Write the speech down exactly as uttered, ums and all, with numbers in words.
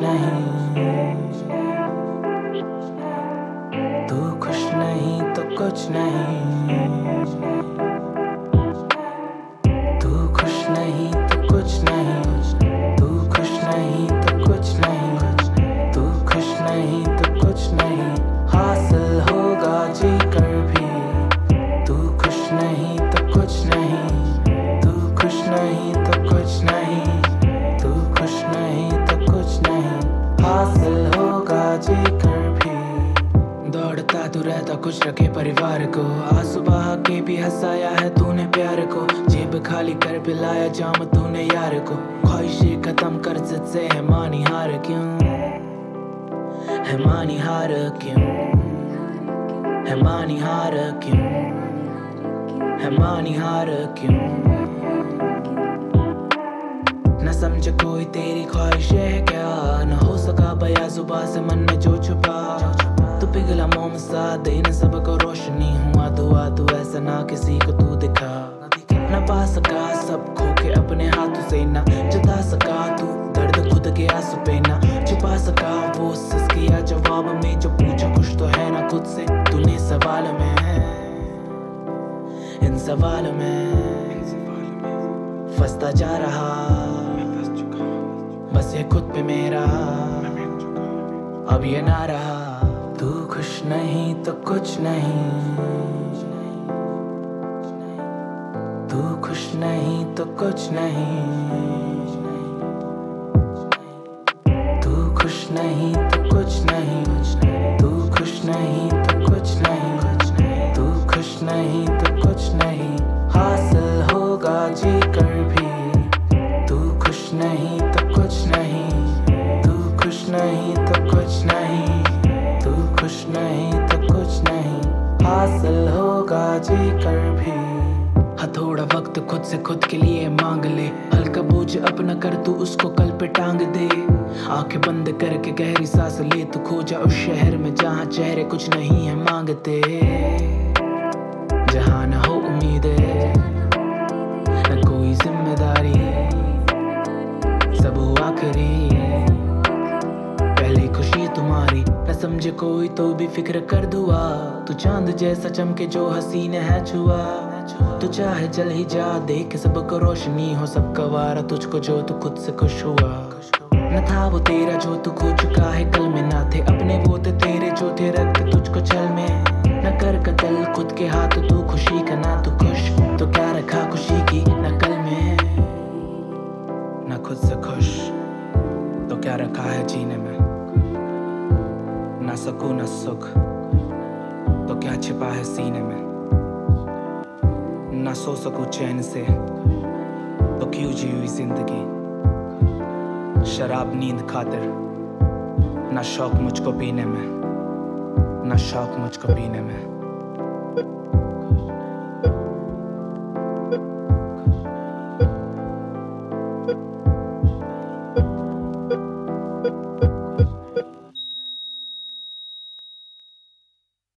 नहीं, तू खुश नहीं तो कुछ नहीं, तू खुश नहीं तो कुछ नहीं, तू खुश नहीं तो कुछ नहीं, तू खुश नहीं तो कुछ नहीं हासिल होगा जी कर भी, तू खुश नहीं तो कुछ नहीं, तू खुश नहीं तो कुछ नहीं, तू खुश नहीं तो कुछ नहीं हासिल होगा जी कर भी। दौड़ता तू रहता कुछ रखे परिवार को, आज सुबह के भी हंसाया है तूने प्यार को, जेब खाली कर पिलाया जाम तूने यार को, ख्वाहिशें खत्म कर जिद से है मानी हार क्यों, है मानी हार क्यों, है मानी हार क्यों, है मानी हार क्यों। न समझ कोई तेरी ख्वाहिश है क्या, न हो सका बया जुबां से मन में जो छुपा, तू पिघला मोम सा देने सबको रोशनी हुआ दुआ, तू ऐसा ना किसी को तू दिखा, न पा सका सब खो के अपने हाथों से, ना जता सका तू दर्द खुद के आंसू पे, ना छुपा सका वो सच किया जवाब में जो पूछा कुछ तो है ना खुद से, तूने सवाल में इन सवाल में फंसता जा रहा, बस ये खुद पे मेरा अब ये ना रहा। तू खुश नहीं तो कुछ नहीं, तू खुश नहीं तो कुछ नहीं, तू खुश नहीं तो कुछ नहीं, तू खुश नहीं तो कुछ नहीं, तू खुश नहीं तो कुछ नहीं हासिल होगा जी कर भी, तू खुश नहीं तो कुछ नहीं, तू खुश नहीं तो कुछ नहीं, तू खुश नहीं तो कुछ नहीं हासिल होगा जी कर भी। हाँ थोड़ा वक्त खुद से खुद के लिए मांग ले, हल्का बोझ अपना कर तू उसको कल पे टांग दे, आंखें बंद करके गहरी सांस ले तू खो जा उस शहर में जहाँ चेहरे कुछ नहीं है मांगते, जहाँ न हो उम्मीदें न कोई जिम्मेदारी, सब हो आखिरी पहली खुशी तुम्हारी, न समझे कोई तो भी फिक्र कर दुआ, तू चांद जैसा चमके जो हसीन है छुआ, तू चाहे जल ही जा देख सबको रोशनी हो सबका वारा तुझको जो तू खुद से खुश हुआ, न था वो तेरा जो तू खो चुका है कल में, ना थे अपने वो थे तेरे जो थे रखते तुझको छल में, न कर कतल खुद के हाथ तू खुशी का ना तू खुश, तो क्या रखा खुशी की नकल में, न खुद से खुश तो क्या रखा है जीने में, ना सुकून न सुख तो क्या छिपा है सीने में, ना सो सकूं चैन से तो क्यों जी हुई जिंदगी, शराब नींद खातिर ना शौक मुझको पीने में, ना शौक मुझको पीने में।